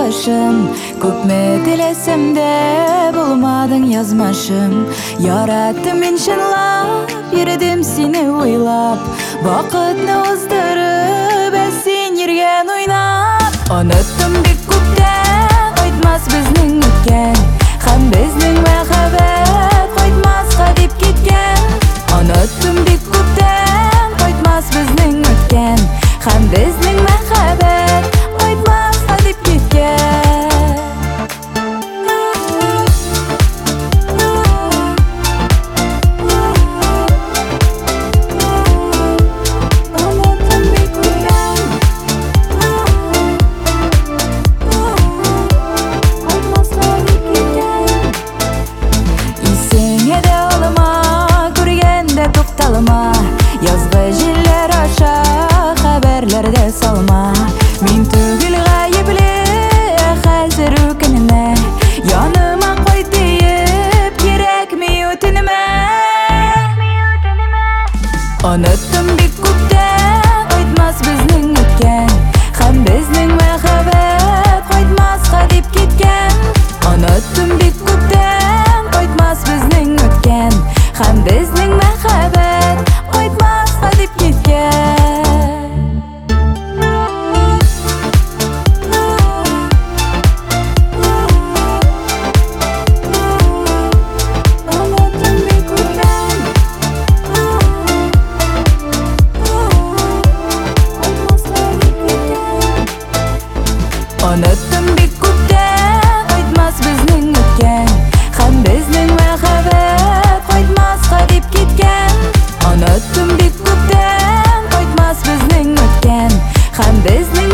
башым. Көпме телесем де болмадың язмашым. Яраттым мен шынлап, ердім сені ойлап. Бақытны оздырып, әсен ерген ойнап. Ұныттым бек көптен, қайтмас біздің өткен. Һәм біздің мәхәббәт қайтмасқа деп кеткен. Ұныттым бек көптен, қайтмас біздің өткен. Һәм біздің мәхәббәт қайтмасқа деп кеткен. Язғы желлер аша хәбәрләрдә салма. Мин түгел гаепле, хәзер үкенемә. Яныма кайт диеп, кирәкми үтенемә. Оныттым бик күптән, кайтмас безнең үткән. Һәм безнең мәхәббәт кайтмаска дип киткән. Оныттым бик күптән, кайтмас безнең үткән. Һәм безнең мәхәббәт кайтмаска дип киткән. Оныттым бик күптән, кайтмаска дип киткән. Оныттым бик күптән, кайтмас безнең үткән. Һәм безнең мәхәббәт кайтмаска дип киткән. Оныттым бик күптән, кайтмас безнең үткән. Һәм безнең